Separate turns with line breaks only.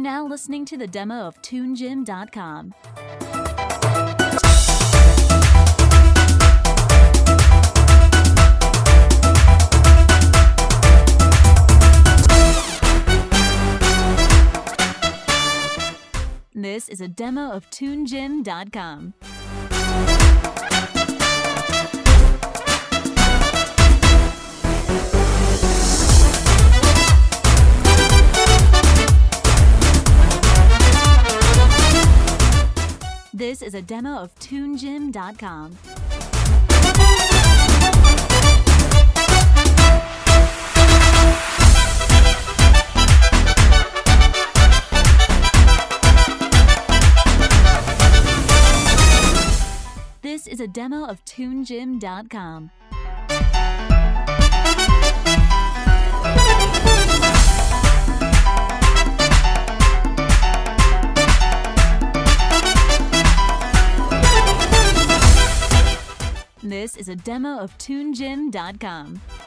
now listening to the demo of TuneGym.com. This is a demo of TuneGym.com. This is a demo of TuneGym.com. This is a demo of TuneGym.com. This is a demo of TuneGym.com.